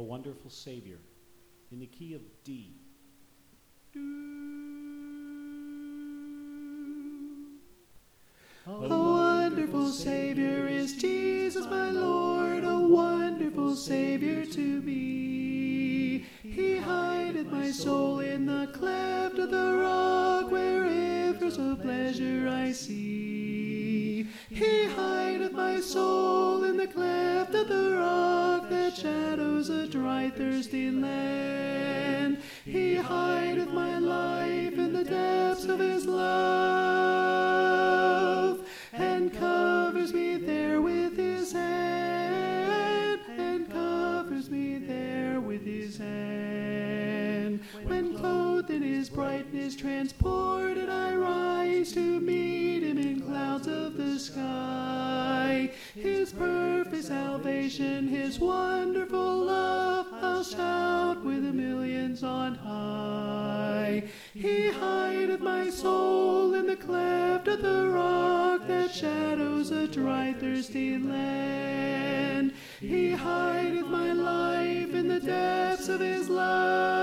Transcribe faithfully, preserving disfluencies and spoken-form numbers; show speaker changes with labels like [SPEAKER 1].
[SPEAKER 1] Wonderful Savior in the key of D.
[SPEAKER 2] A wonderful Savior is Jesus, my Lord, a wonderful Savior to me. He hideth my soul in the cleft of the rock, where rivers of pleasure I see. He hideth my soul in the cleft of the rock, that shadows a dry, thirsty land. He hideth my life in the depths of his love, and covers me there with his hand, and covers me there with his hand. When clothed in his brightness, transported I rise to meet him in clouds of the sky. His perfect salvation, his wonderful love, I'll shout with the millions on high. He hideth my soul in the cleft of the rock, that shadows a dry, thirsty land. He hideth my life in the depths of his love,